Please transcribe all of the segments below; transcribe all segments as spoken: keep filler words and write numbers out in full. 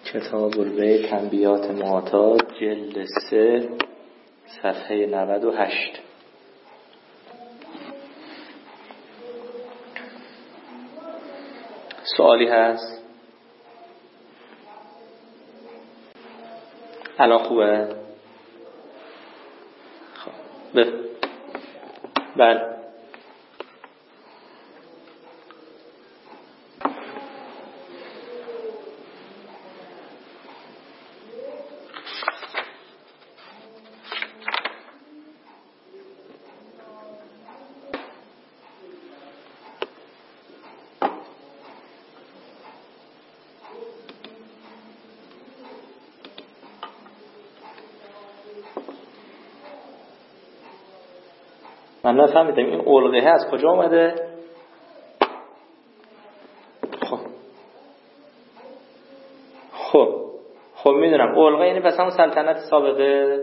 کتاب البیع تنبیهات معتاد جلد سه صفحه نود و هشت. سوالی هست؟ الان خوبه؟ خب بف... بله من نفهمیدم این علقه از کجا اومده؟ خب خب خب میدونم علقه یعنی پس همون سلطنت سابقه.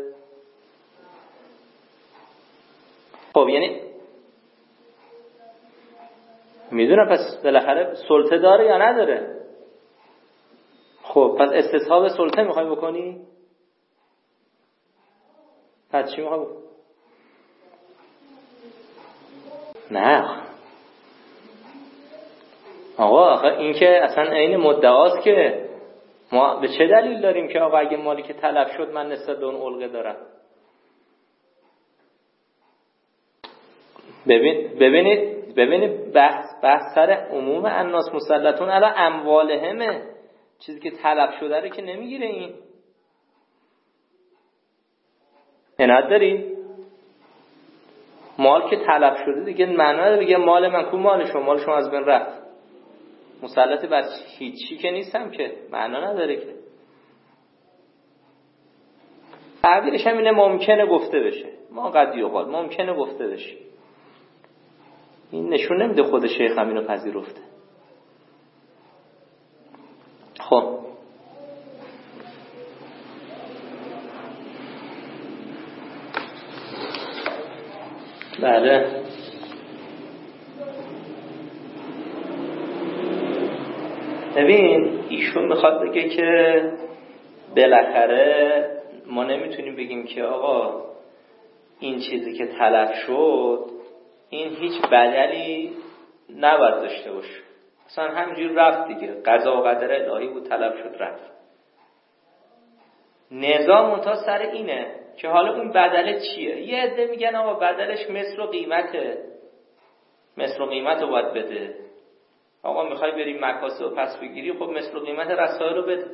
خب یعنی میدونم پس بالاخره سلطه داره یا نداره. خب پس استصحاب سلطه میخوای بکنی؟ پس چی میخوای بکنی؟ نه آقا آخه این که اصلا عین مدعاست که ما به چه دلیل داریم که آقا اگه مالی که تلف شد من نسبت به اون علقه دارم. ببین ببینید ببینید بحث بحث سر عموم الناس مسلطون علی اموالهمه، چیزی که تلف شده رو که نمیگیره. این عنایت داری؟ مال که تلف شده دیگه معنی نداره بگه مال من کو مال شما، مال شما از بین رفت. مسلط بر هیچی که نیستم که معنی نداره که. تعبیرش هم اینه ممکنه گفته بشه، ما قد یقال ممکنه گفته بشه. این نشون نمیده خود شیخ هم اینو پذیرفته. خب بله ببین ایشون میخواد بگه که بالاخره ما نمیتونیم بگیم که آقا این چیزی که تلف شد این هیچ بدلی نباید داشته باشه، اصلا همینجور رفت دیگه، قضا و قدر الهی بود تلف شد رفت. نظام منتها سر اینه که حالا اون بدله چیه. یه عده میگن آقا بدلش مثل و قیمته، مثل و قیمت رو باید بده. آقا میخوای بریم مکاسب و پس بگیری، خب مثل و قیمت رسائل رو بده.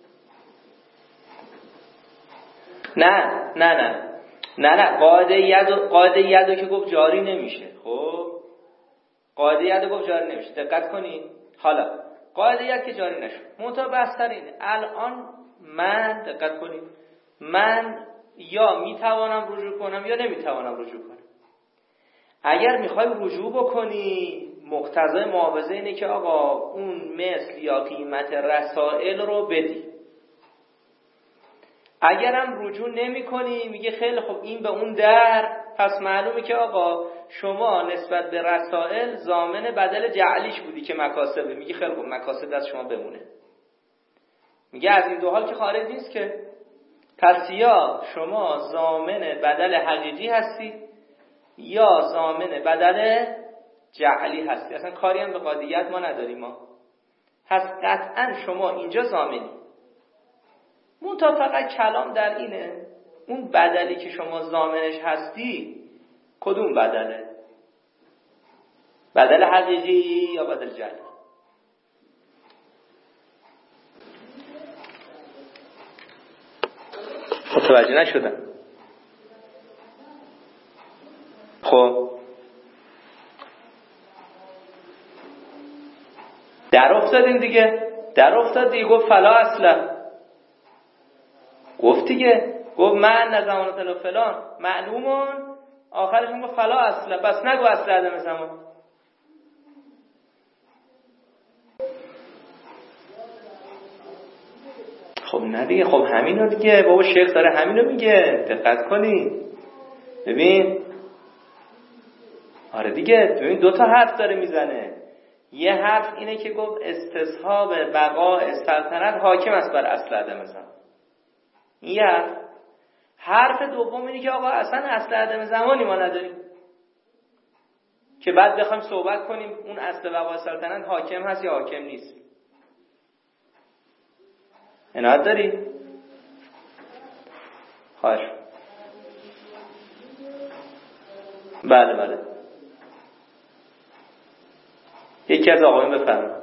نه نه نه نه نه قاعده ید قاعده یدو که گفت جاری نمیشه. خب قاعده یدو گفت جاری نمیشه، دقت کنین. حالا قاعده ید که جاری نشد، منتها بحث سر اینه الان من، دقت کنین، من یا میتوانم رجوع کنم یا نمیتوانم رجوع کنم. اگر میخوای رجوع بکنی مقتضای معاوضه اینه که آقا اون مثل یا قیمت رسائل رو بدی. اگرم رجوع نمی کنی میگه خیلی خب این به اون در، پس معلومه که آقا شما نسبت به رسائل ضامن بدل جعلیش بودی که مکاسبه. میگه خیلی خب مکاسب دست شما بمونه. میگه از این دو حال که خارج نیست که، پس یا شما ضامن بدل حقیقی هستی یا ضامن بدل جعلی هستی. اصلا کاری هم به قاعدیت ما نداریم. ما پس قطعا شما اینجا ضامنی. منتها فقط کلام در اینه اون بدلی که شما ضامنش هستی کدوم بدله؟ بدل حقیقی یا بدل جعلی؟ متوجه نشدم. خب در افتادیم دیگه، در افتاد دیگه. گفت فلا اصلا، گفت دیگه، گفت من نزمانت الا فلان معلومون، آخرش گفت فلا اصلا، بس نگو اصل عدم زمان. خب نه دیگه، خب همینو دیگه بابا شیخ داره همینو میگه، دقت کنی. ببین آره دیگه، ببین دو تا حرف داره میزنه. یه حرف اینه که گفت استصحاب بقاء سلطنت حاکم است بر اصل عدم زمان. این حرف حرف دوم اینه که آقا اصلا اصل عدم زمانی ما نداریم که بعد بخوایم صحبت کنیم اون اصل بقاء سلطنت حاکم هست یا حاکم نیست. عنایت داری؟ خواهش. بله بله. یکی از آقایون بفرمایید.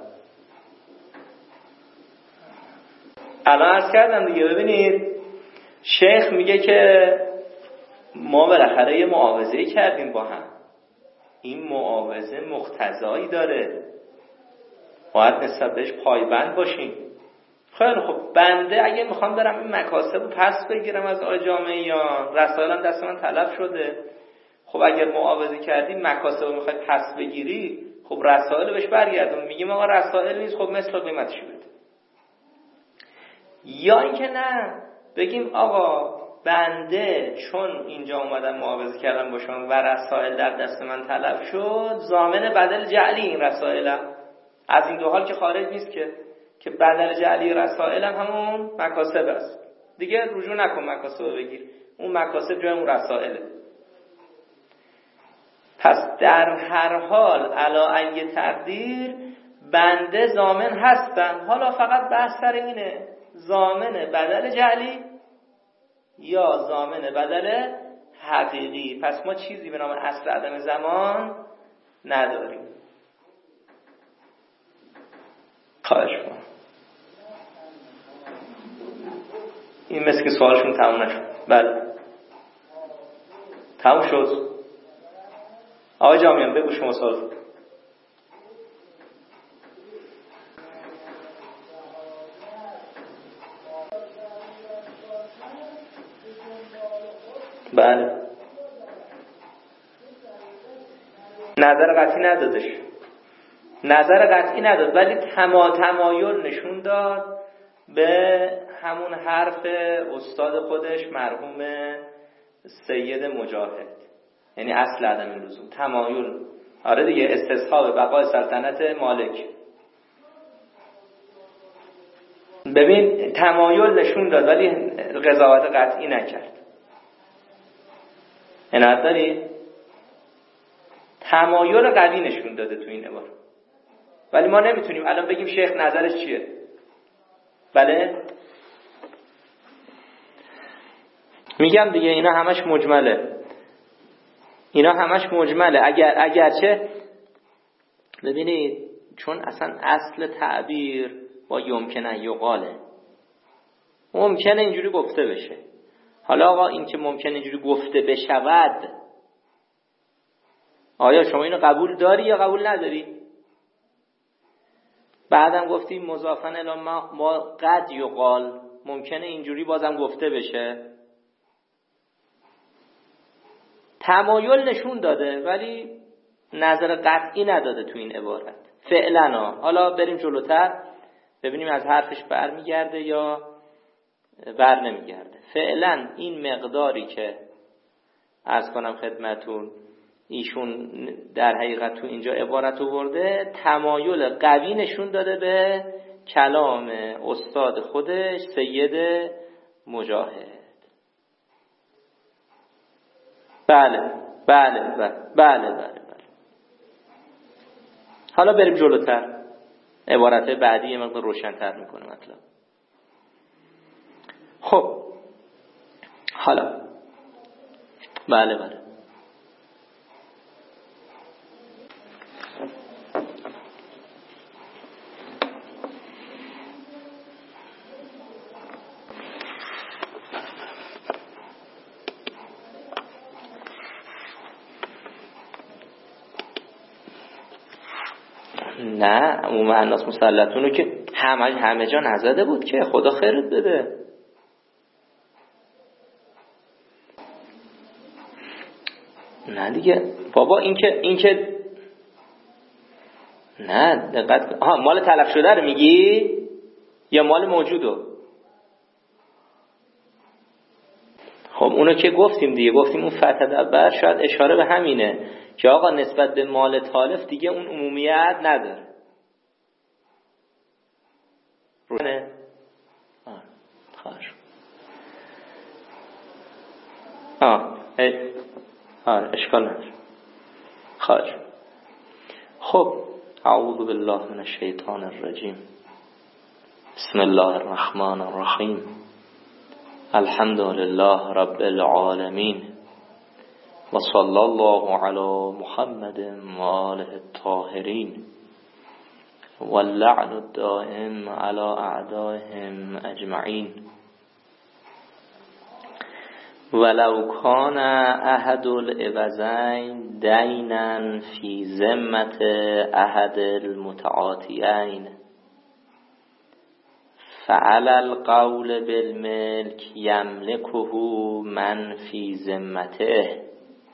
الان عرض کردم دیگه. ببینید شیخ میگه که ما بالاخره یه معاوضه کردیم با هم، این معاوضه مقتضایی داره، باید نسبت بهش پایبند باشیم. خیلی خب بنده اگه میخوام برم این مکاسب رو پس بگیرم از آقای جامعیان، رسائلم دست من تلف شده، خب اگر معاوضه کردی مکاسب رو میخوای پس بگیری، خب رسائل رو بهش برگردون. میگیم آقا رسائل نیست، خب مثل قیمتش بده. یا اینکه نه بگیم آقا بنده چون اینجا اومدم معاوضه کردم با شما و رسائل در دست من تلف شد، ضامن بدل جعلی این رسائلم. از این دو حال که خارج نیست که که بدل جعلی رسائلم همون مکاسب است دیگه، رجوع نکن مکاسب بگیر، اون مکاسب جای اون رسائله. پس در هر حال علا ای تقدیر بنده ضامن هستم. حالا فقط بحث سر اینه ضامن بدل جعلی یا ضامن بدل حقیقی. پس ما چیزی به نام اصل عدم زمان نداریم. خواهش کنم. این مثل که سوالشون تموم نشد. بله تموم شد. آقای جامیان بگو شما سوال. بله نظر قطعی ندادش، نظر قطعی نداد، ولی تما تمایل نشون داد به همون حرف استاد خودش مرحوم سید مجاهد، یعنی اصل عدم لزوم تمایل. آره دیگه استصحاب بقای سلطنت مالک. ببین تمایل نشون داد ولی قضاوت قطعی نکرد. عنایت داری؟ تمایل قوی نشون داده تو این عبارت، ولی ما نمیتونیم الان بگیم شیخ نظرش چیه. بله میگم دیگه اینا همش مجمله، اینا همش مجمله. اگر اگرچه ببینید چون اصلا اصل تعبیر با یمکنه یقاله، ممکنه اینجوری گفته بشه. حالا آقا این که ممکنه اینجوری گفته بشود، آیا شما اینو قبول داری یا قبول نداری؟ بعدم گفتیم مضافن الی ما قد یقال، ممکنه اینجوری بازم گفته بشه. تمایل نشون داده ولی نظر قطعی نداده تو این عبارت فعلا. حالا بریم جلوتر ببینیم از حرفش برمیگرده یا بر نمیگرده. فعلا این مقداری که عرض کنم خدمتون ایشون در حقیقت تو اینجا عبارت آورده، تمایل قوی نشون داده به کلام استاد خودش سید مجاهد. بله بله بله بله بله, بله. حالا بریم جلوتر، عبارت بعدی یه مقدار روشن‌تر میکنه مطلب. خب حالا بله بله نه اون معناس مسلطونو که همه همه جا نزده بود که خدا خیرت بده. نه دیگه بابا این که این که نه دقت. آها مال تلف شده رو میگی یا مال موجودو؟ خب اونو که گفتیم دیگه، گفتیم اون فتح دبر شاید اشاره به همینه که آقا نسبت به مال تالف دیگه اون عمومیت نداره. نه خواهش آه آه اشکال نداره خواهش. خب اعوذ بالله من الشیطان الرجیم. بسم الله الرحمن الرحیم. الحمد لله رب العالمین و صلی الله علی محمد و آله الطاهرین و اللعن الدائم علی اعدائهم اجمعین. ولو کان احد العوضین دینا فی ذمة احد المتعاطیین فعلى القول بالملك یملکه من فی ذمته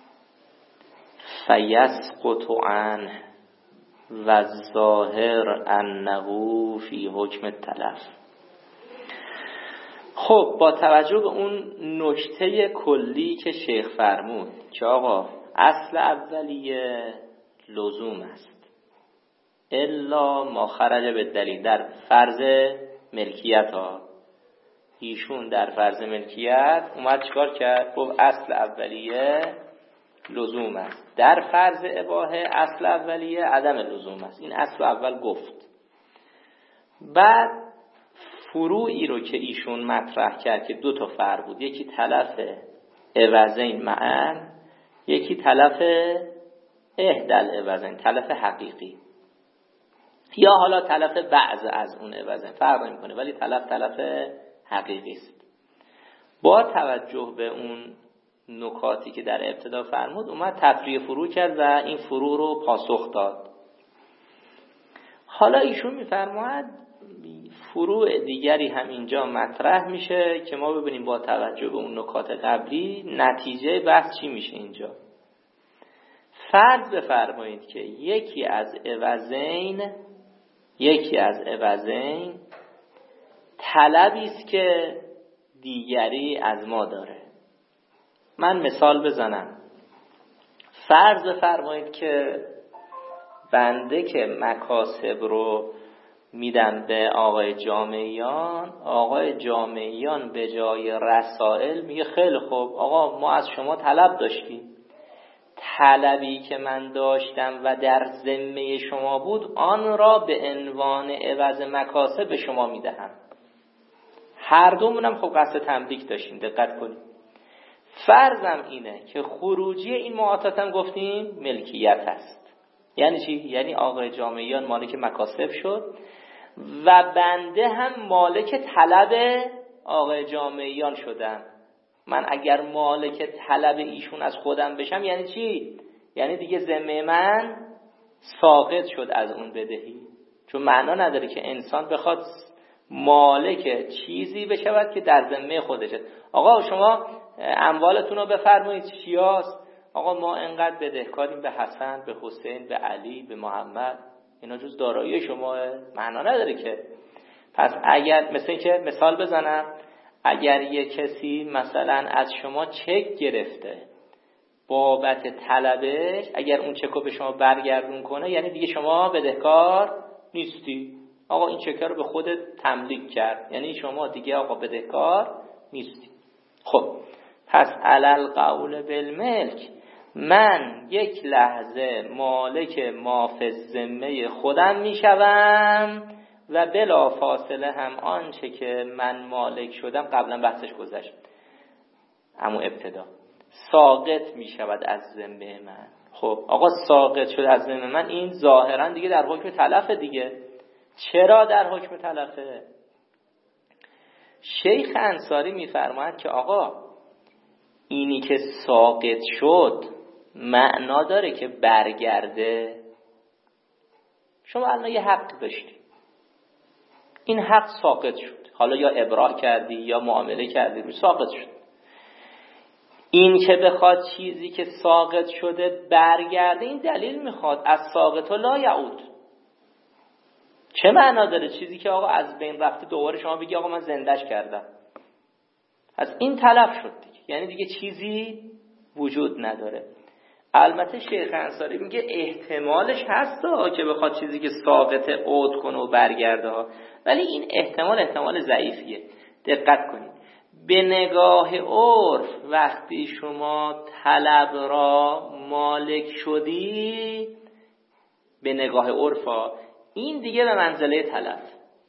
فیسقط عنه و الظاهر انه فی حکم التلف. خب با توجه به اون نکته کلی که شیخ فرمود که آقا اصل اولیه لزوم است الا ما خرج به دلیل در فرض ملکیت ها، ایشون در فرض ملکیت اومد چکار کرد؟ گفت اصل اولیه لزوم است. در فرض اباحه اصل اولیه عدم لزوم است. این اصل اول گفت. بعد فروعی رو که ایشون مطرح کرد که دو تا فرع بود، یکی تلف عوضین معا، یکی تلف احدل عوضین، تلف حقیقی یا حالا تلف بعض از اون عوضین، فرق نمی‌کنه ولی تلف تلف حقیقی است. با توجه به اون نکاتی که در ابتدا فرمود اومد تفریع فروع کرد و این فروع رو پاسخ داد. حالا ایشون میفرماید فروع دیگری هم اینجا مطرح میشه که ما ببینیم با توجه به اون نکات قبلی نتیجه بحث چی میشه اینجا. فرض بفرمایید که یکی از عوضین یکی از عوضین طلبی است که دیگری از ما داره. من مثال بزنم. فرض بفرمایید که بنده که مکاسب رو میدم به آقای جامعیان، آقای جامعیان به جای رسائل میگه خیلی خوب آقا ما از شما طلب داشتیم، طلبی که من داشتم و در ذمه شما بود آن را به عنوان عوض مکاسب به شما میدهم. هر دومونم خب قصد تملیک داشتیم، دقت کنید. فرضم اینه که خروجی این معاطات هم گفتیم ملکیت است. یعنی چی؟ یعنی آقای جامعیان مالک مکاسب شد و بنده هم مالک طلب آقای جامعیان شدم. من اگر مالک طلب ایشون از خودم بشم یعنی چی؟ یعنی دیگه ذمه من ساقط شد از اون بدهی. چون معنا نداره که انسان بخواد مالک چیزی بشود که در ذمه خودشه. آقا شما اموالتون رو بفرمایید چیاست؟ آقا ما انقدر بدهکاریم به حسن، به حسین، به علی، به محمد، اینا جز دارایی شماه. معنا نداره که. پس اگر مثل این که مثال بزنم، اگر یک کسی مثلا از شما چک گرفته بابت طلبش، اگر اون چک رو به شما برگردون کنه یعنی دیگه شما بدهکار نیستی. آقا این چک رو به خودت تملیک کرد یعنی شما دیگه آقا بدهکار نیستی. خب پس علل قول بالملک، من یک لحظه مالک مافز ذمه خودم میشوم و بلا فاصله هم آنچه که من مالک شدم، قبلا بحثش گذشت اما ابتدا، ساقط میشود از ذمه من. خب آقا ساقط شد از ذمه من، این ظاهرا دیگه در حکم تلفه دیگه. چرا در حکم تلفه؟ شیخ انصاری میفرماید که آقا اینی که ساقط شد معنا داره که برگرده. شما الان یه حق داشتی، این حق ساقط شد، حالا یا ابراء کردی یا معامله کردی روش ساقط شد. این که بخواد چیزی که ساقط شده برگرده، این دلیل میخواد از ساقط لا یعود. چه معنا داره چیزی که آقا از بین رفته دوباره شما بگی آقا من زندهش کردم؟ از این تلف شد دیگه، یعنی دیگه چیزی وجود نداره. البته شیخ انصاری میگه احتمالش هست که بخواد چیزی که ساقط عود کنه و برگرده ها، ولی این احتمال احتمال ضعیفیه. دقت کنید، به نگاه عرف وقتی شما طلب را مالک شدی، به نگاه عرفا این دیگه به منزله تلف،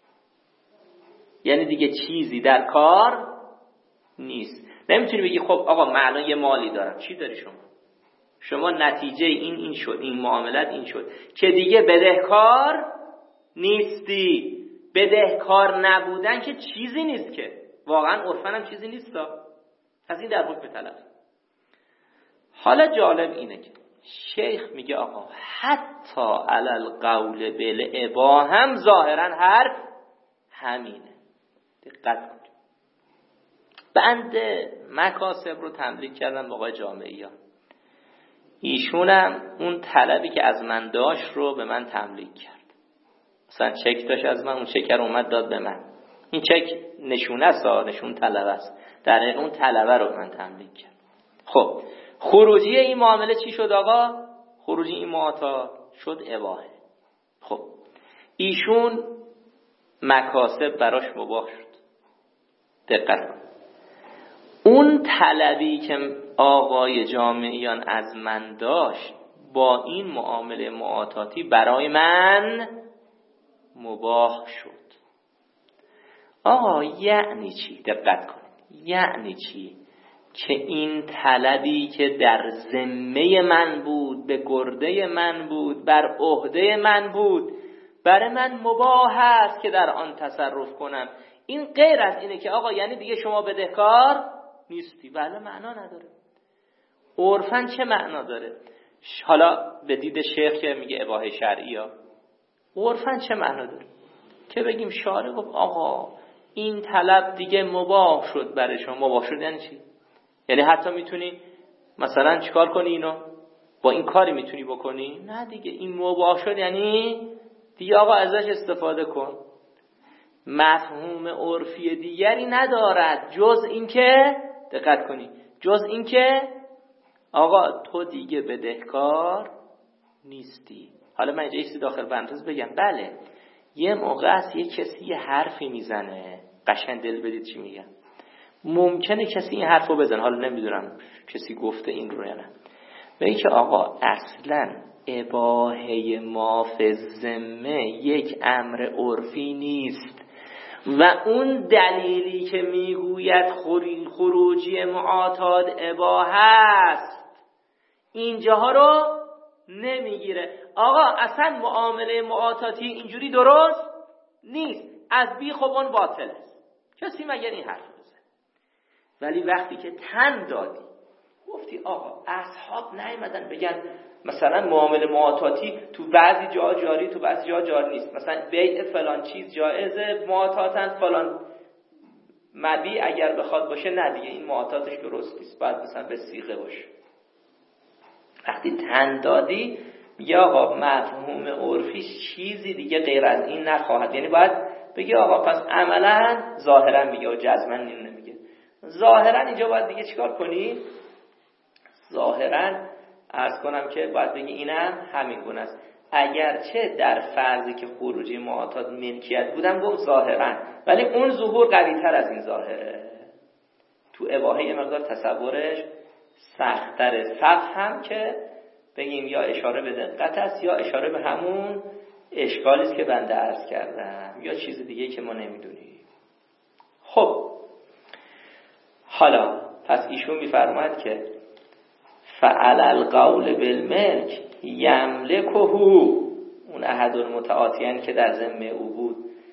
یعنی دیگه چیزی در کار نیست. نمیتونی بگی خب آقا من الان یه مالی دارم. چی داری شما؟ شما نتیجه این این شد، این معاملت این شد که دیگه بدهکار نیستی. بدهکار نبودن که چیزی نیست، که واقعا عرفاً هم چیزی نیست. از این در حکم تلف. حالا جالب اینه که شیخ میگه آقا حتی علی القول بالاباحه هم ظاهرا حرف همینه. دقت کنید، بنده مکاسب رو تملیک کردم با آقای جامعی ها، ایشونم اون طلبی که از من داشت رو به من تملیک کرد. مثلا چک داشت از من، اون چک رو اومد داد به من. این چک نشونه است، نشون طلب است، در این اون طلبه رو من تملیک کرد. خب خروجی این معامله چی شد آقا؟ خروجی این معاطا شد اباحه. خب ایشون مکاسب براش مباح شد. دقت کن، اون طلبی که آقای جامعیان از من داشت با این معامله معاطاتی برای من مباح شد. آقا یعنی چی؟ دقت کنید، یعنی چی؟ که این طلبی که در ذمه من بود، به گرده من بود، بر عهده من بود، برای من مباح است که در آن تصرف کنم. این غیر از اینه که آقا یعنی دیگه شما بدهکار نیستی. بله معنا نداره. عرفاً چه معنا داره؟ حالا به دید شیخ که میگه اباحه شرعی ها، عرفاً چه معنا داره؟ که بگیم شارع گفت آقا این طلب دیگه مباح شد برای شما. مباح شد یعنی چی؟ یعنی حتی میتونی مثلا چیکار کنی اینو؟ با این کاری میتونی بکنی؟ نه دیگه، این مباح شد یعنی دیگه آقا ازش استفاده کن. مفهوم عرفی دیگری ندارد جز اینکه، دقت کنی، جز اینکه آقا تو دیگه بدهکار نیستی. حالا من اینجا ایستی داخل پرانتز بگم، بله یه موقع است یه کسی یه حرفی میزنه، قشنگ دل بدید چی میگم، ممکنه کسی این حرفو بزنه، حالا نمیدونم کسی گفته این رو یا نه، بگه که آقا اصلا اباحه ما فی الذمه یک امر عرفی نیست و اون دلیلی که میگوید خروجی معاطات اباحه است اینجاها رو نمیگیره. آقا اصلا معامله معاطاتی اینجوری درست نیست، از بی خوبان باطل است. کسی مگر این حرف بزنه؟ ولی وقتی که تن دادی گفتی آقا اصحاب نیومدن بگن مثلا معامله معاطاتی تو بعضی جا جاری، تو بعضی جا جاری نیست، مثلا بیع فلان چیز جایزه معاطاتن، فلان مبیع اگر بخواد باشه نه دیگه این معاطاتش درست نیست، باید مثلا به صیغه باشه. وقتی تن دادی میگه آقا مفهوم عرفی چیزی دیگه غیر از این نخواهد، یعنی باید بگی آقا پس عملا ظاهرا میگه و جزما نمیگه. ظاهرا اینجا باید دیگه چیکار کنی؟ ظاهرا عرض کنم که باید بگی اینم همین گونه است، اگرچه در فرضی که خروجی معاطات ملکیت بودم گفت ظاهرا، ولی اون ظهور قوی تر از این ظاهره. تو اباحه یه مقدار تصورش سخت‌تره. صف هم که بگیم یا اشاره به دقت است یا اشاره به همون اشکالی است که بنده عرض کردم یا چیز دیگه که ما نمیدونیم. خب حالا پس ایشون میفرماید که فعل القول بالملک یملکه، اون احد المتعاطیان که در ذمه او بود،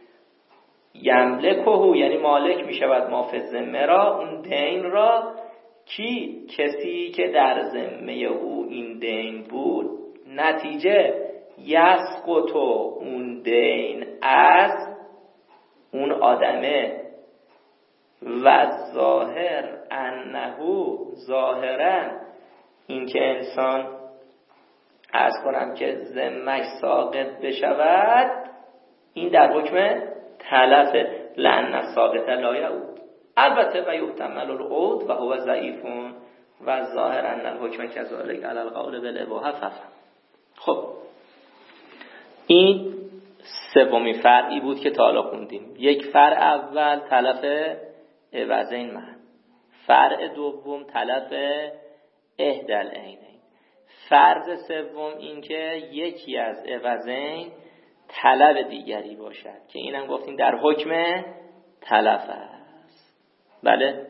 یملکه یعنی مالک میشود ما فی الذمه را، اون دین را. کی؟ کسی که در ذمه او این دین بود. نتیجه یسقط اون دین از اون آدمه و ظاهر انه، ظاهرا این که انسان عرض کنم که ذمه‌اش ساقط بشود، این در حکم تلف، لأن ساقط لا یعود. البته و یحتمل العود و هو ضعیف و ظاهر ان الحکم کذالک علی القول بالاباحه ففهم. خب این سومین فرعی بود که تا حالا خوندیم. یک فرع اول تلف عوضین معا، فرع دوم تلف احدی العینین، فرض سوم این که یکی از عوضین طلب دیگری باشد که اینم گفتیم در حکم تلف است. بله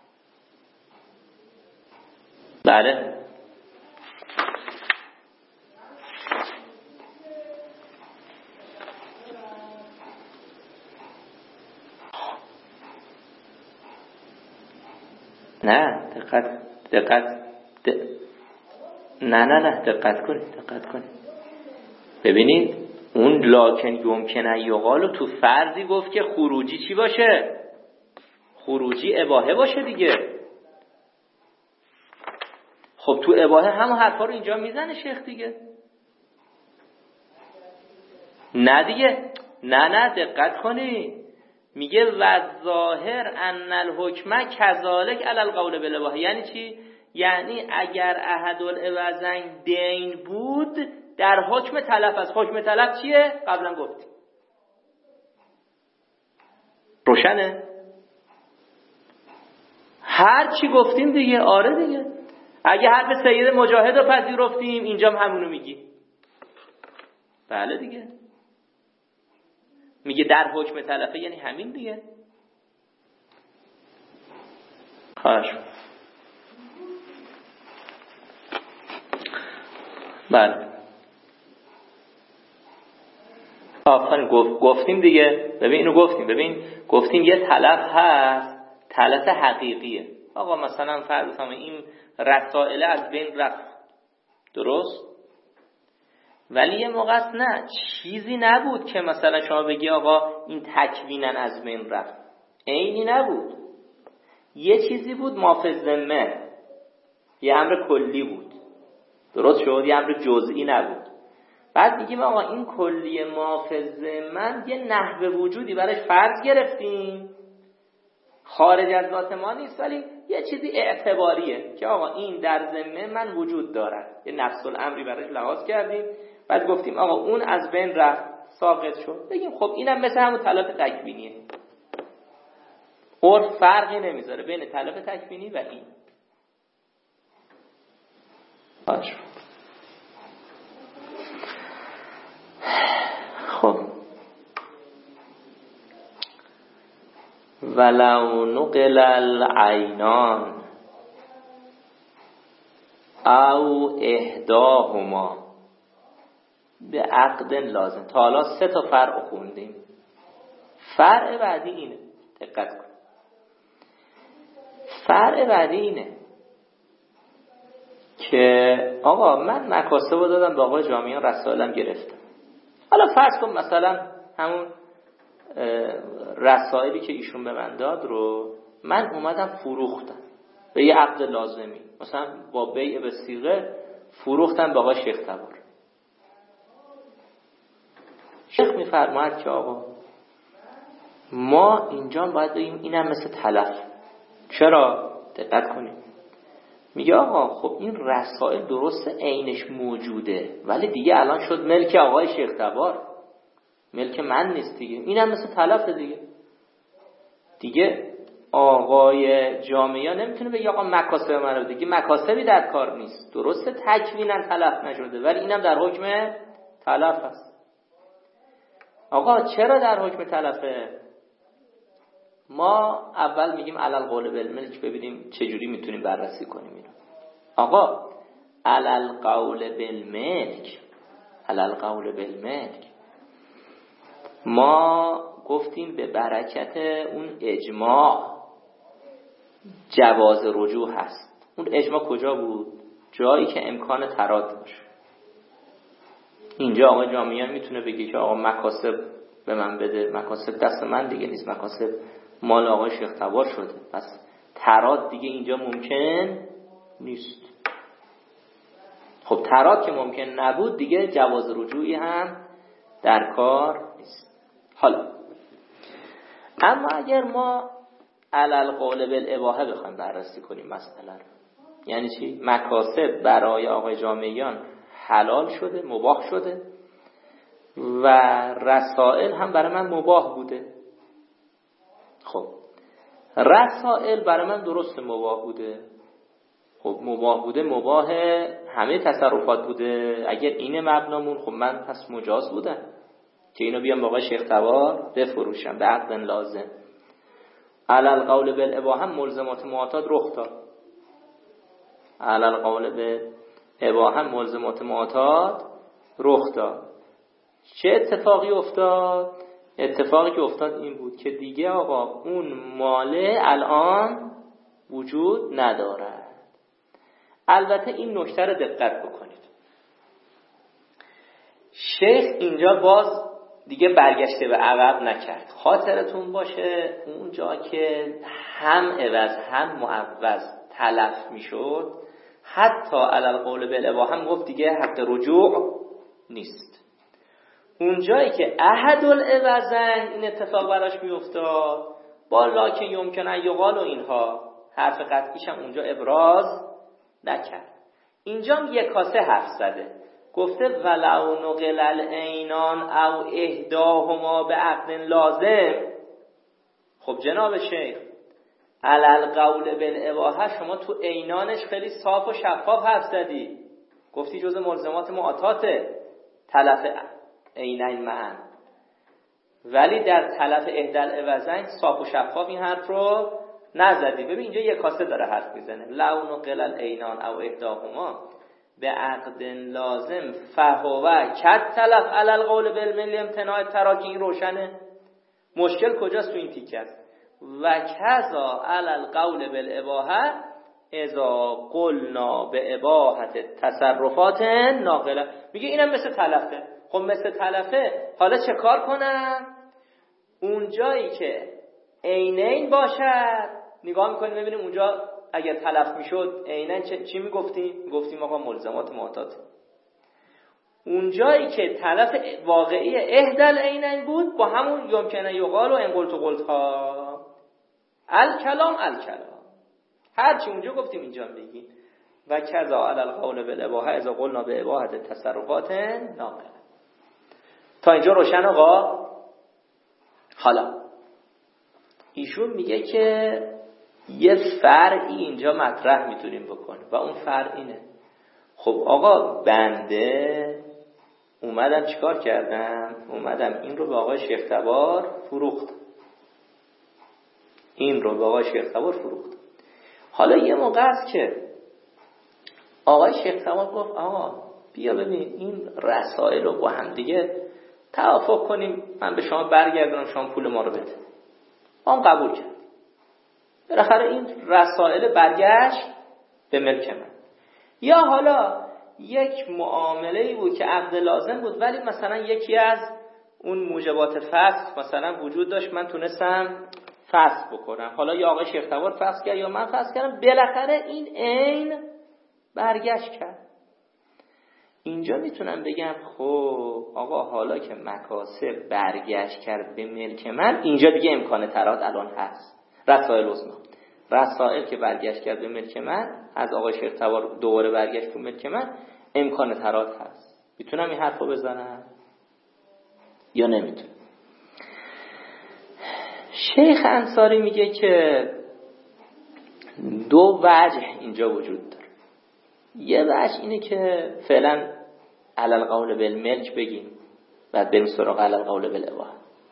بله نه دقت دقت د... نه نه نه دقت کنید دقت کنید ببینید اون لاکن یمکنه یقالو تو فرضی گفت که خروجی چی باشه؟ خروجی اباحه باشه دیگه. خب تو اباحه همون حرفا رو اینجا میزنه شیخ دیگه. نه دیگه نه نه دقت کنید میگه و ظاهر ان الحکم کذالک علی القول بالاباحه. یعنی چی؟ یعنی اگر احد العوضین دین بود در حکم تلف است. حکم تلف چیه؟ قبلا گفتیم. روشنه؟ هر چی گفتیم دیگه. آره دیگه. اگه حرف سید مجاهد رو پذیرفتیم اینجا هم همونو میگی. بله دیگه. میگه در حکم تلفه یعنی همین دیگه. خواهش بله آفرین گفت گفتیم دیگه. ببین اینو گفتیم. ببین گفتیم یه تلف هست تلف حقیقیه. آقا مثلا فرض کنیم این رسائل از بین رفت، درست؟ ولی یه موقع است نه چیزی نبود که مثلا شما بگی آقا این تکوینن از بین رفت، عینی نبود، یه چیزی بود مافی ذمه، یه امر کلی بود، درست شد؟ یه امر جزئی نبود. بعد میگیم آقا این کلی مافی ذمه یه نحو وجودی براش فرض گرفتیم خارج از ذات ما نیست، ولی یه چیزی اعتباریه که آقا این در ذمه من وجود دارد، یه نفس الامری براش لحاظ کردیم. بعد گفتیم آقا اون از بین رفت، ساقط شد. بگیم خب اینم مثل همون تلف تکوینیه. عرف فرقی نمیذاره بین تلف تکوینی و این. باشه. خب ولو نقل العینان او احداهما به عقد لازم. تا حالا سه تا فرع خوندیم. فرع بعدی اینه، دقت کن. فرع بعدی اینه که آقا من مکاسب رو دادم به آقای جامیان، رسائلم گرفتم. حالا فرض کن مثلا همون رسائلی که ایشون به من داد رو من اومدم فروختم به یه عقد لازمی، مثلا با بیع به صیغه فروختم به آقای شیخ تبار. شیخ میفرماید که آقا ما اینجا باید بگیم اینم مثل تلف. چرا؟ دقت کنیم. میگه آقا خب این رسائل درست عینش موجوده ولی دیگه الان شد ملک آقای شیخ تبار، ملک من نیست دیگه. اینم مثل تلف دیگه. دیگه آقای جامعه نمیتونه بگه آقا مکاسب من رو، دیگه مکاسبی در کار نیست. درسته تکوینا تلف نشده ولی اینم در حکم تلف است. آقا چرا در حکم تلفه؟ ما اول میگیم علل قول بالملک، ببینیم چجوری میتونیم بررسی کنیم اینو. آقا علل قول بالملک، علل قول بالملک ما گفتیم به برکت اون اجماع جواز رجوع هست. اون اجماع کجا بود؟ جایی که امکان تراد باشه. اینجا آقا جامیان میتونه بگه که آقا مکاسب به من بده، مکاسب دست من دیگه نیست، مکاسب مال آقای شیخ تبار شده، پس تراد دیگه اینجا ممکن نیست. خب تراد که ممکن نبود دیگه جواز رجوعی هم در کار نیست. حالا اما اگر ما علل قول بالاباحه بخوایم بررسی کنیم مسئله رو، یعنی چی؟ مکاسب برای آقای جامعیان حلال شده، مباح شده و رسائل هم برای من مباح بوده. خب رسائل برای من درست مباح بوده. خب مباح بوده، مباح همه تصرفات بوده. اگر اینه مبنامون، خب من پس مجاز بودم که اینو بیام با آقای شیخ تبار بفروشم به عقد لازم. علل قول بالاباحه هم ملزمات معتاد رخ داد. علل قول بالاباحه هم ملزمات معتاد رخ داد. چه اتفاقی افتاد؟ اتفاقی که افتاد این بود که دیگه آقا اون ماله الان وجود ندارد. البته این نکته رو دقت بکنید، شیخ اینجا باز دیگه برگشته به عقب نکرد. خاطرتون باشه اونجا که هم عوض هم معوض تلف میشد، حتی علل قول بالاباحه هم گفت دیگه حق رجوع نیست. اونجایی که احد العوضین این اتفاق براش میافتاد، با لاکن یمکن ان یقال و اینها حرف قطعیش هم اونجا ابراز نکرد. اینجا هم یک کاسه حرف زده، گفته ولو نقل العینان او احداهما به عقد لازم. خب جناب شیخ علل قول بالاباحه شما تو عینانش خیلی صاف و شفاف حرف زدی، گفتی جز ملزمات معتاته تلف عینین معا، ولی در تلف احدى العوضین صاف و شفاف این حرف رو نزدی. ببین اینجا یک کاسه داره حرف میزنه، لو نقل العینان او احداهما به عقد لازم فهو کد تلف علی القول بالمل امتناع تراکی. این روشنه. مشکل کجاست؟ تو این تیکه است. و کذا علی القول بالاباحه اذا قلنا به اباحت تصرفات ناقله. میگه اینم مثل تلفه. خب مثل تلفه، حالا چه کار کنم؟ اون جایی که عینین باشد نگاه میکنیم ببینیم اونجا اگر تلف میشد عینین چی میگفتیم؟ گفتیم آقا ملزمات معتاد. اون جایی که تلف واقعی احدى العینین بود با همون یمکنه یقال و ان قلت قلت ها الکلام الکلام هر چی اونجا گفتیم اینجا بگیم. و کذا علی القول بالاباحه اذا قلنا به اباحت تصرفات ناقله. تا اینجا روشن آقا؟ حالا ایشون میگه که یه فرعی اینجا مطرح میتونیم بکنیم و اون فرع اینه. خب آقا بنده اومدم چیکار کردم؟ اومدم این رو به آقای شیخ تبار فروختم. این رو به آقای شیخ تبار فروختم. حالا یه موقع است که آقای شیخ تبار گفت آقا بیا ببین این رسائل رو با هم دیگه توافق کنیم، من به شما برگردونم، شما پول ما رو بده. اون قبول کرد. بالاخره این رسائل برگشت به ملک من. یا حالا یک معامله‌ای بود که عقد لازم بود ولی مثلا یکی از اون موجبات فسخ مثلا وجود داشت، من تونستم فسخ بکنم. حالا یا آقای شیخ تبار فسخ کرد یا من فسخ کردم، بالاخره این عین برگشت کرد. اینجا میتونم بگم خب آقا حالا که مکاسب برگشت کرد به ملک من، اینجا دیگه امکان تراد الان هست. رسائل عظمی رسائل که برگشت کرد به ملک من، از آقای شیخ تبار دوباره برگشت به ملک من، امکان تراد هست. میتونم این حرفو بزنم یا نمیتونم؟ شیخ انصاری میگه که دو وجه اینجا وجود داره. یه وجه اینه که فعلا علی القول بالملک بگیم، بعد بریم سراغ علی القول بالاباحه.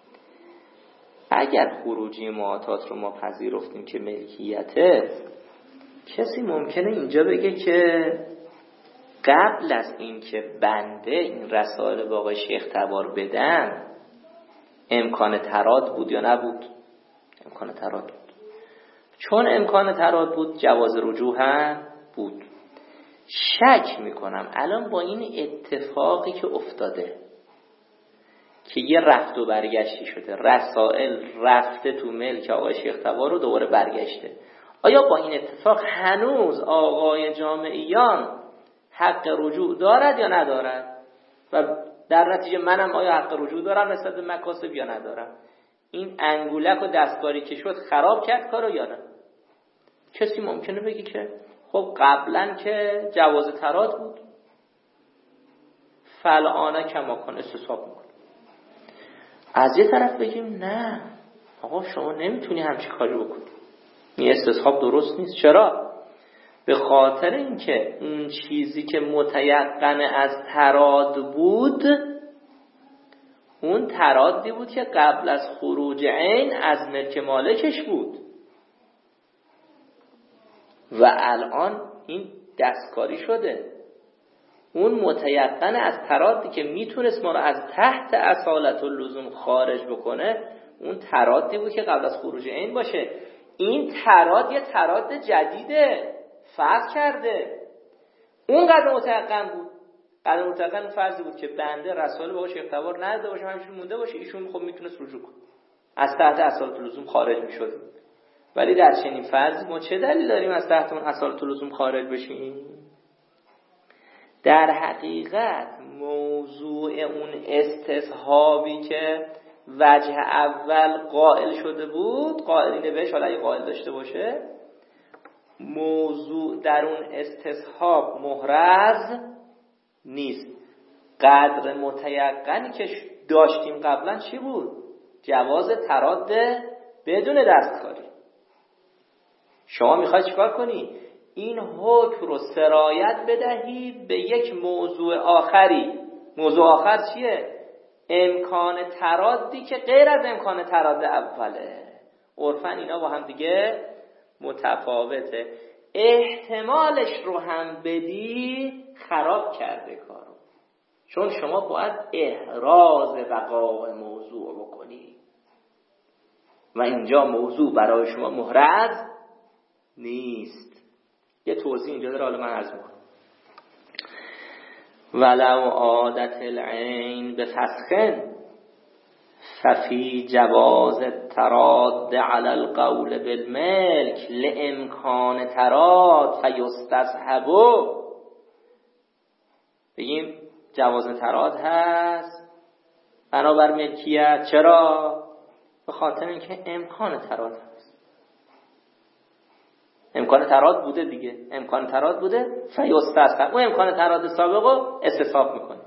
اگر خروجی معاطات رو ما پذیرفتیم که ملکیته، کسی ممکنه اینجا بگه که قبل از این که بنده این رسائل با آقای شیخ تبار بدم امکان تراد بود یا نبود؟ امکان تراد بود. چون امکان تراد بود جواز رجوع هم بود. شک میکنم الان با این اتفاقی که افتاده که یه رفت و برگشتی شده، رسائل رفته تو ملک آقای شیخ تبار رو دوباره برگشته، آیا با این اتفاق هنوز آقای جامعیان حق رجوع دارد یا ندارد؟ و در نتیجه منم آیا حق رجوع دارم نسبت به مکاسب یا ندارم؟ این انگولک و دستکاری که شد خراب کرد کارو یا نه؟ کسی ممکنه بگی که خب قبلا که جواز تراد بود، فالآن کما کن استصحاب میکنه. از یه طرف بگیم نه آقا شما نمیتونی همچی کاری بکنی، این استصحاب درست نیست. چرا؟ به خاطر اینکه اون چیزی که متیقن از تراد بود، اون ترادی بود که قبل از خروج عین از ملک مالکش بود و الان این دستکاری شده. اون متیقن از ترادی که میتونست ما رو از تحت اصالت و لزوم خارج بکنه، اون ترادی بود که قبل از خروج عین باشه. این تراد یه تراد جدیده، فرض کرده. اون قدر متیقن بود، قدر متیقن فرضی بود که بنده رسول باشه اختبار نداده باشه، همینجوری مونده باشه، ایشون خب میتونست رجوع کنه، از تحت اصالت و لزوم خارج میشد. ولی در چنین فرضی ما چه دلیل داریم از تحت اون اصالت و لزوم خارج بشیم؟ در حقیقت موضوع اون استصحابی که وجه اول قائل شده بود، قائلین بهش، حالا اگه قائل داشته باشه، موضوع در اون استصحاب محرز نیست. قدر متیقنی که داشتیم قبلا چی بود؟ جواز تراد بدون دستکاری. شما میخوای چیکار کنی؟ این حکم رو سرایت بدهی به یک موضوع آخری. موضوع آخر چیه؟ امکان ترادی که غیر از امکان تراد اوله. عرفاً اینا با هم دیگه متفاوته. احتمالش رو هم بدی خراب کرده کارو، چون شما باید احراز وقاع موضوع بکنی و اینجا موضوع برای شما محرز نیست. یه توضیح اینجا داره، حالا من عرض میکنم. ولو عادت العین به فسخن ففی جواز تراد علی القول بالملک لامکان تراد فیستصحبو. بگیم جواز تراد هست بنابر ملکیت. چرا؟ به خاطر اینکه امکان تراد هست. امکان تراد بوده دیگه، امکان تراد بوده، فیستصحب. اون امکان تراد سابق رو استصحاب میکنی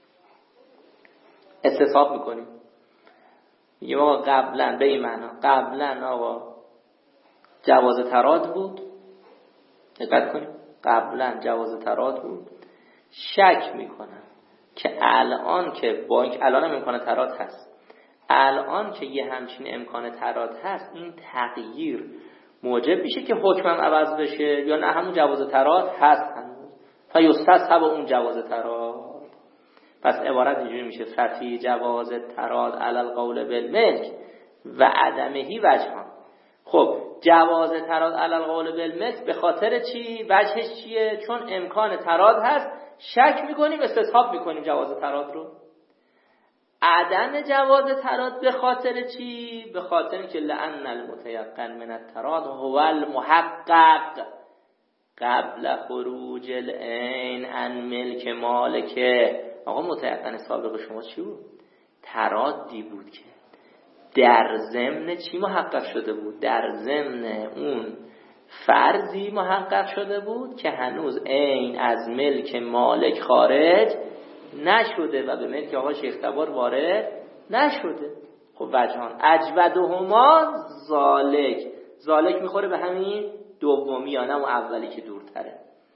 استصحاب میکنی میگه آقا قبلا، به این معنا قبلا آقا جواز تراد بود، دقت کنیم، قبلا جواز تراد بود، شک میکنم که الان که با اینکه الان هم امکان تراد هست، الان که یه همچین امکان تراد هست، این تغییر موجب میشه که حکمم عوض بشه یا نه همون جواز تراد هست هنوز، تا یستصحب اون جواز تراد. پس عبارت اینجوری میشه ففی جواز تراد علی القول بالملک و عدمهی وجهان. خب جواز تراد علی القول بالملک به خاطر چی؟ وجهش چیه؟ چون امکان تراد هست، شک میکنیم، استصحاب میکنیم جواز تراد رو. عدم جواز تراد به خاطر چی؟ به خاطر اینکه لأن المتيقن من التراد هو المحقق قبل خروج العین عن ملک مالکه. آقا متيقن سابق شما چی بود؟ ترادی بود که در ضمن چی محقق شده بود؟ در ضمن اون فرضی محقق شده بود که هنوز عین از ملک مالک خارج نشده و به ملک آقا شیخ تبار وارد نشده. خب وجهان اجودهما ذالک، ذالک میخوره به همین دومی یا نه اون اولی که دورتره.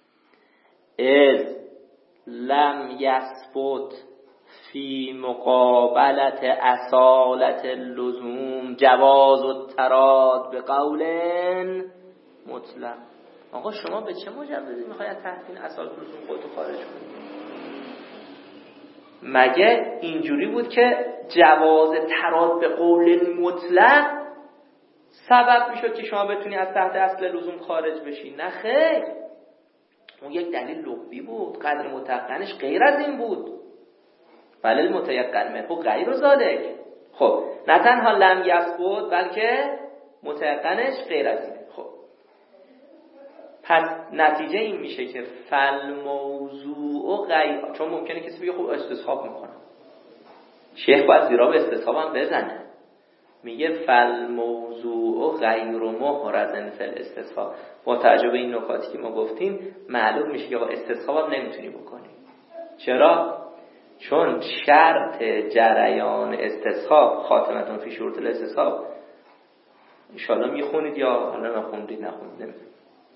از لم یثبت فی مقابلت اصالت اللزوم جواز التراد به قول مطلق. آقا شما به چه مجوزی میخوای از تحت این اصالت اللزوم خودتو خارج کنی؟ مگه اینجوری بود که جواز تراد به قول مطلق سبب میشد که شما بتونی از تحت اصل لزوم خارج بشی؟ نه خیر، اون یک دلیل لغوی بود، قدر متقنش غیر از این بود. بله المتيقن منه غیر ذالک. خب نه تنها لم یثبت بلکه متيقنش غیر از اینه. خب پس نتیجه این میشه که فل موضوع غیر، چون ممکنه کسی بگه خب استصحاب میکنم، شیخ باید زیرا به استصحاب هم بزنه، میگه فل موضوع غیر محرز فی الاستصحاب. با توجه به این نکاتی که ما گفتیم معلوم میشه که استصحاب نمیتونی بکنی. چرا؟ چون شرط جریان استصحاب خاتمتون فی شروط الاستصحاب ان شاءالله میخونید یا حالا نخوندید نخوندید نمیدونم.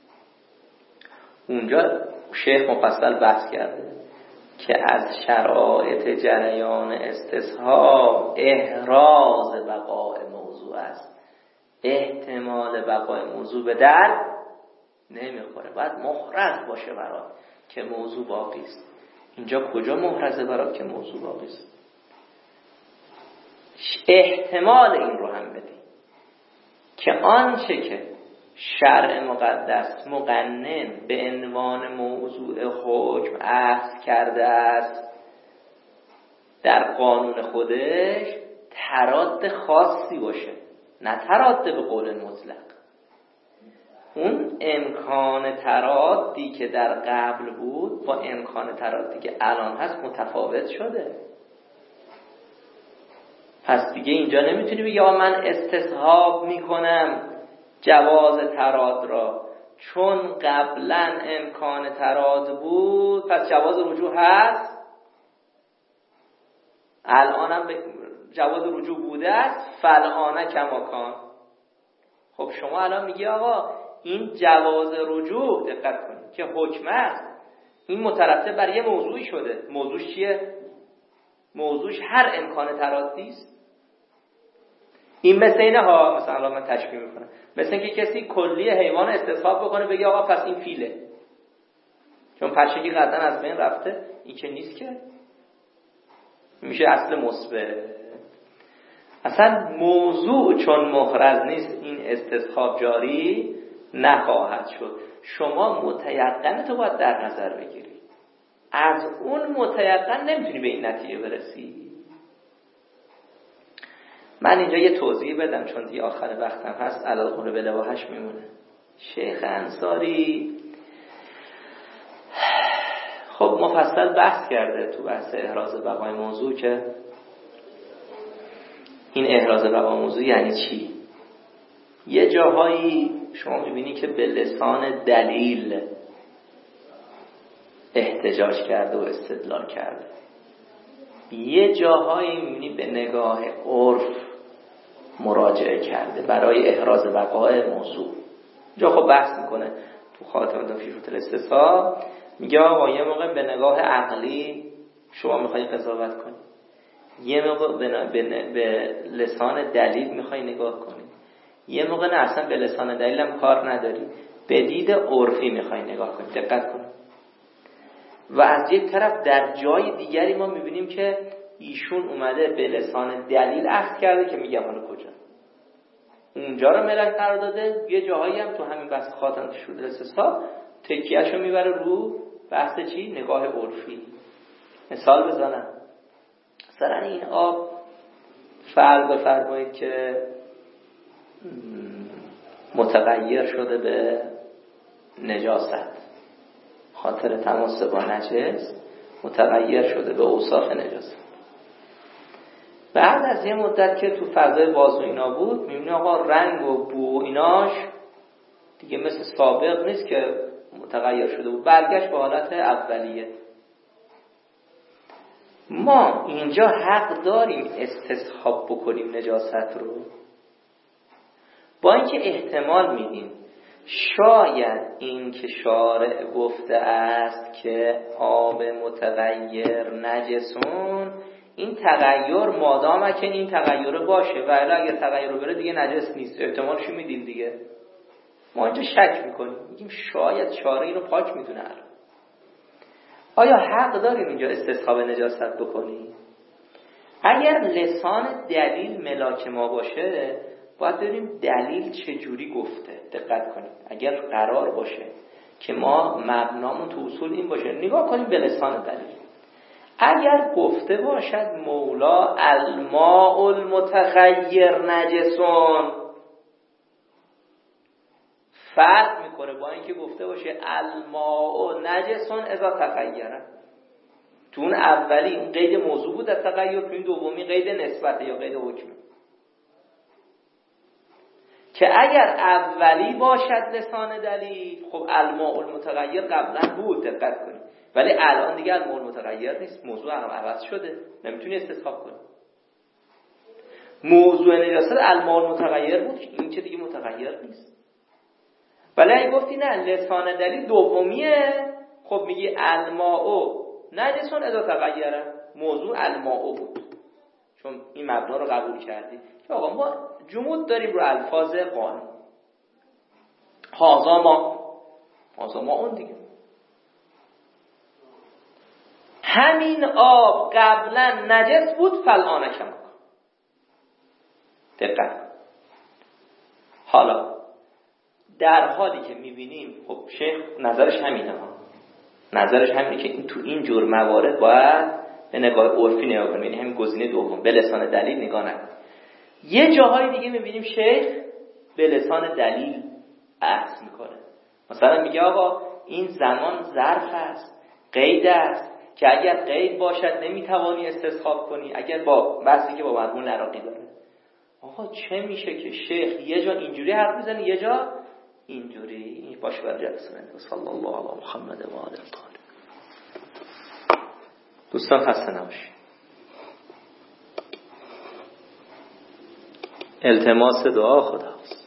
اونجا شیخ مفصل بحث کرده که از شرایط جریان استصحاب احراز بقای موضوع است. احتمال بقای موضوع به در نمیخوره، باید محرز باشه برای که موضوع باقی است. اینجا کجا محرزه برای که موضوع باقی است؟ احتمال این رو هم بدیم که آنچه که شرع مقدس مقنن به عنوان موضوع حکم اخذ کرده است در قانون خودش تراد خاصی باشه، نه تراد به قول مطلق. اون امکان ترادی که در قبل بود با امکان ترادی که الان هست متفاوت شده. پس دیگه اینجا نمیتونی بگی آقا من استصحاب میکنم جواز تراد را، چون قبلا امکان تراد بود پس جواز رجوع هست، الان هم جواز رجوع بوده است فالآن کماکان. خب شما الان میگی آقا این جواز رجوع دقت کنید که حکم است، این مترتب بر یه موضوعی شده. موضوعش چیه؟ موضوعش هر امکان ترادی است. این مثل اینه ها، مثلا من تشبیه میکنم، مثل اینکه کسی کلی حیوان استصحاب بکنه بگه آقا پس این فیله، چون پشگی قطعا از بین رفته، این که نیست که میشه اصل مثبت. اصلا موضوع چون محرز نیست این استصحاب جاری نخواهد شد. شما متیقن تو باید در نظر بگیری، از اون متیقن نمیتونی به این نتیجه برسی. من اینجا یه توضیح بدم چون دیگه آخر وقتم هست، علاوه قول به لواحش میمونه. شیخ انصاری خب مفصل بحث کرده تو بحث احراز بقای موضوع که این احراز بقای موضوع یعنی چی. یه جاهایی شما میبینی که به لسان دلیل احتجاج کرده و استدلال کرده، یه جاهایی میبینی به نگاه عرف مراجعه کرده برای احراز بقای موضوع. جا خب بحث میکنه تو خاتمه فی شروط الاستصحاب، میگه آقا یه موقع به نگاه عقلی شما میخوای قضاوت کنی، یه موقع به, به, به لسان دلیل میخوای نگاه کنی، یه موقع نه اصلا به لسان دلیل هم کار نداری، به دید عرفی میخوای نگاه کنی. دقت کن. و از یک طرف در جای دیگری ما میبینیم که ایشون اومده به لسان دلیل اخذ کرده که میگم حالا کجا اونجا رو ملک قرار داده، یه جاهایی هم تو همین بحث خاتمه شروط الاستصحاب تکیهشو میبره رو بحث چی؟ نگاه عرفی. مثال بزنم، مثلا این آب فرض بفرمایید که متغیر شده به نجاست، خاطر تماس با نجس متغیر شده به اوصاف نجاست. بعد از یه مدت که تو فضای باز و اینا بود، میبینی آقا رنگ و بو ایناش دیگه مثل سابق نیست که متغیر شده بود، برگشت به حالت اولیه. ما اینجا حق داریم استصحاب بکنیم نجاست رو، با اینکه احتمال میدیم شاید این که شارع گفته است که آب متغیر نجسون، این تغییر مادام که این تغییر باشه و الا اگر تغییر بره دیگه نجس نیست، احتمالشو میدیم دیگه. ما اینجا شک میکنیم، میگیم شاید شارع اینو پاک میدونه. آیا حق داریم اینجا استصحاب نجاست بکنیم؟ اگر لسان دلیل ملاک ما باشه باید ببینیم دلیل چجوری گفته. دقت کنید، اگر قرار باشه که ما مبنامون تو اصول این باشه نگاه کنیم به لسان دلیل، اگر گفته باشد مولا الماء المتغیر نجسون، فرق میکنه با اینکه گفته باشه الماء نجسون اذا تغیره. تو اون اولی اون قید موضوع بود از تغییر، تو این دومی قید نسبت یا قید حکم. که اگر اولی باشد لسان دلیل، خب الماء المتغیر قبلا بود، دقت کنید، ولی الان دیگه الماء المتغیر نیست، موضوع هم عوض شده، نمیتونی استصحاب کنی. موضوع نجاست الماء المتغیر بود، این که دیگه متغیر نیست. ولی اگه گفتی نه لسان دلیل دومیه، خب میگی الماء نجسون اذا تغیره، موضوع الماء بود، چون این مبنا رو قبول کردی که آقا ما جمود داریم رو الفاظ قانون. هازا ما هازا ما اون دیگه، همین آب قبلا نجس بود فالآن کما. دقت. حالا در حالی که میبینیم خب شیخ نظرش همینه ها، نظرش همینه که این تو این جور موارد باید به نگاه عرفی نگاه کنیم، یعنی همین گزینه دوم به لسان دلیل نگاه نکنیم. یه جاهای دیگه میبینیم شیخ به لسان دلیل عکس میکنه، مثلا میگه آقا این زمان ظرف است، قید است که اگر قید باشد نمیتوانی استصحاب کنی، اگر با بحثی که با مضمون عراقی داره. آقا چه میشه که شیخ یه جا اینجوری حرف میزنه یه جا اینجوری؟ باشه بر جلسه. صلی الله علی محمد و آله الطاهرین. دوستان خسته نباشید. التماس دعا خدا.